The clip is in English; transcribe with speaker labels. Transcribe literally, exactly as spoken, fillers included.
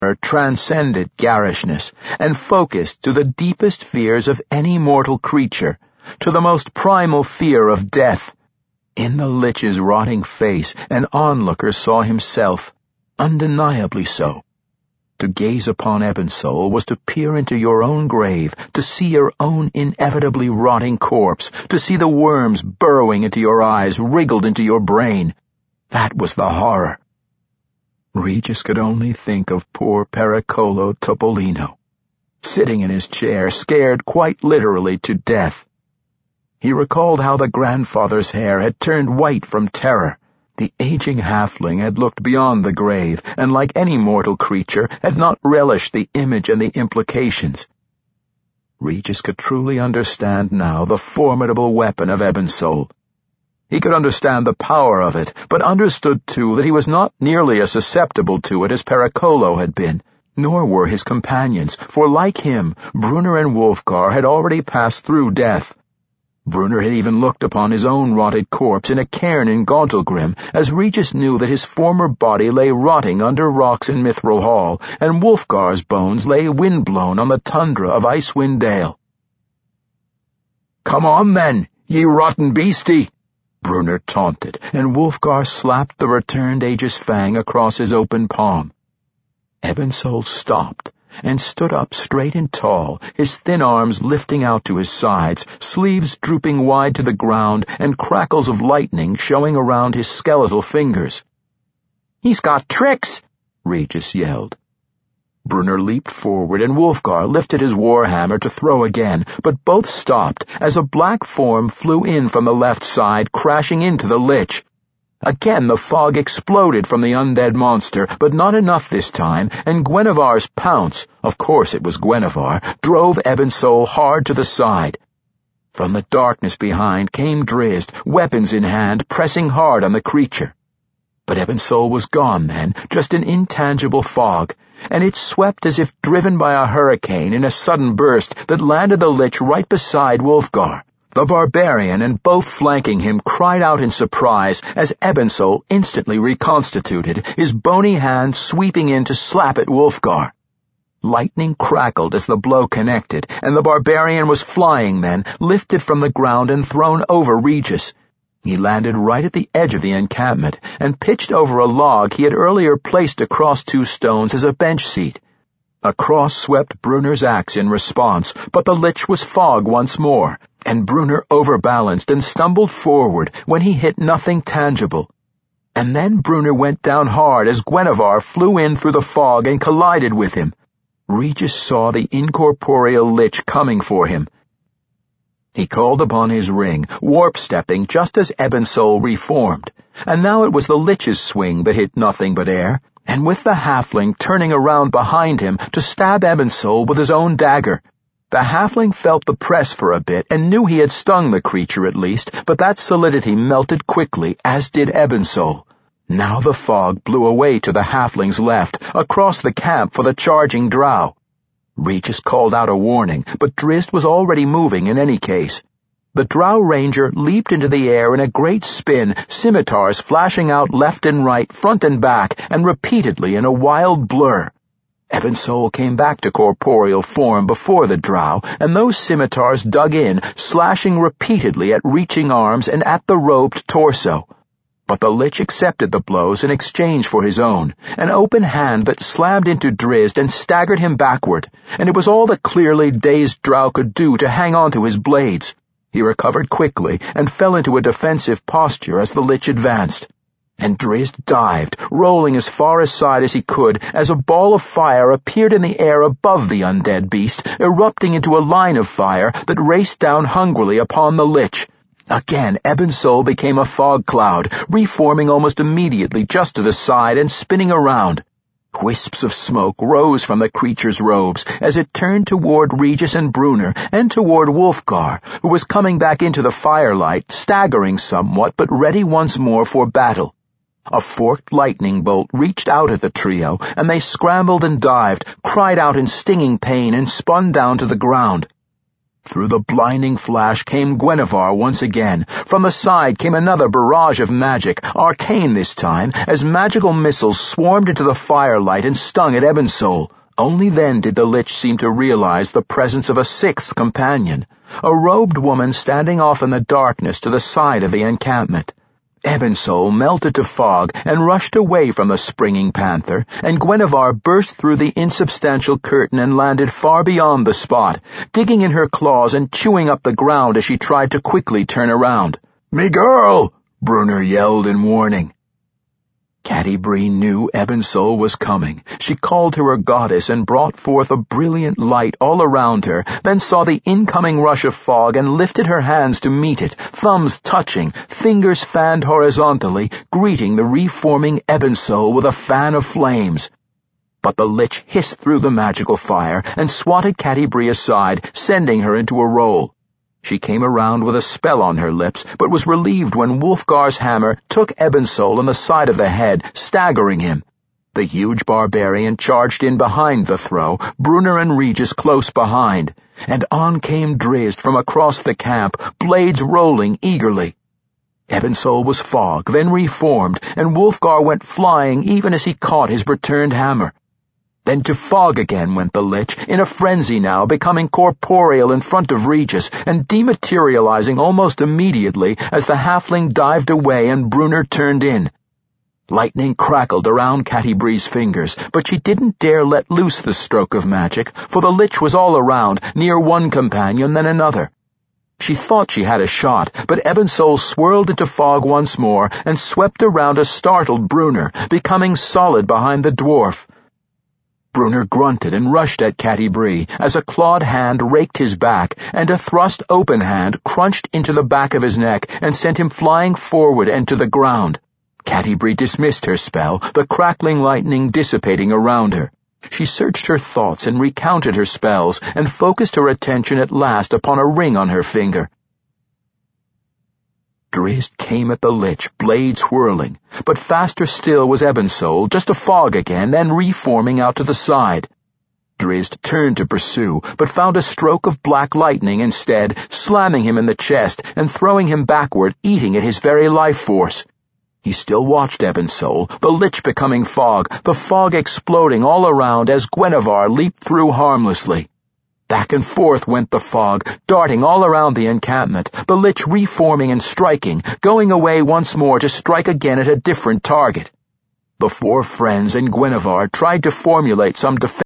Speaker 1: transcended garishness and focused to the deepest fears of any mortal creature, to the most primal fear of death. In the Lich's rotting face, an onlooker saw himself, undeniably so. To gaze upon Ebensoul was to peer into your own grave, to see your own inevitably rotting corpse, to see the worms burrowing into your eyes, wriggled into your brain. That was the horror. Regis could only think of poor Pericolo Topolino, sitting in his chair, scared quite literally to death. He recalled how the grandfather's hair had turned white from terror. The aging halfling had looked beyond the grave, and like any mortal creature, had not relished the image and the implications. Regis could truly understand now the formidable weapon of Ebensoul. He could understand the power of it, but understood, too, that he was not nearly as susceptible to it as Pericolo had been, nor were his companions, for like him, Brunner and Wulfgar had already passed through death. Brunner had even looked upon his own rotted corpse in a cairn in Gauntlgrim, as Regis knew that his former body lay rotting under rocks in Mithril Hall, and Wulfgar's bones lay wind-blown on the tundra of Icewind Dale. "Come on, then, ye rotten beastie!" Brunner taunted, and Wulfgar slapped the returned Aegis Fang across his open palm. Ebensoul stopped and stood up straight and tall, his thin arms lifting out to his sides, sleeves drooping wide to the ground, and crackles of lightning showing around his skeletal fingers. "He's got tricks!" Regis yelled. Brunner leaped forward, and Wulfgar lifted his warhammer to throw again, but both stopped as a black form flew in from the left side, crashing into the Lich. Again the fog exploded from the undead monster, but not enough this time, and Guinevar's pounce, of course it was Guinevere, drove Ebensoul hard to the side. From the darkness behind came Drizzt, weapons in hand, pressing hard on the creature. But Ebensoul was gone then, just an intangible fog, and it swept as if driven by a hurricane in a sudden burst that landed the Lich right beside Wulfgar. The barbarian and both flanking him cried out in surprise as Ebensoul instantly reconstituted, his bony hand sweeping in to slap at Wulfgar. Lightning crackled as the blow connected, and the barbarian was flying then, lifted from the ground and thrown over Regis. He landed right at the edge of the encampment and pitched over a log he had earlier placed across two stones as a bench seat. Across swept Brunner's axe in response, but the Lich was fog once more, and Brunner overbalanced and stumbled forward when he hit nothing tangible. And then Brunner went down hard as Guinevere flew in through the fog and collided with him. Regis saw the incorporeal Lich coming for him. He called upon his ring, warp-stepping just as Ebensoul reformed, and now it was the Lich's swing that hit nothing but air, and with the halfling turning around behind him to stab Ebensoul with his own dagger. The halfling felt the press for a bit and knew he had stung the creature at least, but that solidity melted quickly, as did Ebensoul. Now the fog blew away to the halfling's left, across the camp for the charging drow. Regis called out a warning, but Drizzt was already moving in any case. The drow ranger leaped into the air in a great spin, scimitars flashing out left and right, front and back, and repeatedly in a wild blur. Ebensoul came back to corporeal form before the drow, and those scimitars dug in, slashing repeatedly at reaching arms and at the robed torso. But the Lich accepted the blows in exchange for his own, an open hand that slammed into Drizzt and staggered him backward, and it was all the clearly dazed drow could do to hang on to his blades. He recovered quickly and fell into a defensive posture as the Lich advanced. And Drizzt dived, rolling as far aside as he could, as a ball of fire appeared in the air above the undead beast, erupting into a line of fire that raced down hungrily upon the Lich. Again, Ebensoul became a fog cloud, reforming almost immediately just to the side and spinning around. Wisps of smoke rose from the creature's robes as it turned toward Regis and Brunner and toward Wulfgar, who was coming back into the firelight, staggering somewhat but ready once more for battle. A forked lightning bolt reached out at the trio, and they scrambled and dived, cried out in stinging pain, and spun down to the ground. Through the blinding flash came Gwenevere once again. From the side came another barrage of magic, arcane this time, as magical missiles swarmed into the firelight and stung at Ebensoul. Only then did the Lich seem to realize the presence of a sixth companion, a robed woman standing off in the darkness to the side of the encampment. Ebensoul melted to fog and rushed away from the springing panther, and Gwenevere burst through the insubstantial curtain and landed far beyond the spot, digging in her claws and chewing up the ground as she tried to quickly turn around. "Me girl!" Brunner yelled in warning. Catti-brie knew Ebensoul was coming. She called to her goddess and brought forth a brilliant light all around her, then saw the incoming rush of fog and lifted her hands to meet it, thumbs touching, fingers fanned horizontally, greeting the reforming Ebensoul with a fan of flames. But the Lich hissed through the magical fire and swatted Catti-brie aside, sending her into a roll. She came around with a spell on her lips, but was relieved when Wulfgar's hammer took Ebensoul on the side of the head, staggering him. The huge barbarian charged in behind the throw, Brunner and Regis close behind, and on came Drizzt from across the camp, blades rolling eagerly. Ebensoul was fog, then reformed, and Wulfgar went flying even as he caught his returned hammer. Then to fog again went the Lich, in a frenzy now, becoming corporeal in front of Regis, and dematerializing almost immediately as the halfling dived away and Brunner turned in. Lightning crackled around Catti-brie's fingers, but she didn't dare let loose the stroke of magic, for the Lich was all around, near one companion then another. She thought she had a shot, but Ebensoul swirled into fog once more and swept around a startled Brunner, becoming solid behind the dwarf. Brunner grunted and rushed at Catti-brie as a clawed hand raked his back, and a thrust open hand crunched into the back of his neck and sent him flying forward and to the ground. Catti-brie dismissed her spell, the crackling lightning dissipating around her. She searched her thoughts and recounted her spells, and focused her attention at last upon a ring on her finger. Drizzt came at the Lich, blades whirling, but faster still was Ebensoul, just a fog again, then reforming out to the side. Drizzt turned to pursue, but found a stroke of black lightning instead, slamming him in the chest and throwing him backward, eating at his very life force. He still watched Ebensoul, the Lich becoming fog, the fog exploding all around as Gwenevere leaped through harmlessly. Back and forth went the fog, darting all around the encampment, the Lich reforming and striking, going away once more to strike again at a different target. The four friends and Gwenevere tried to formulate some defense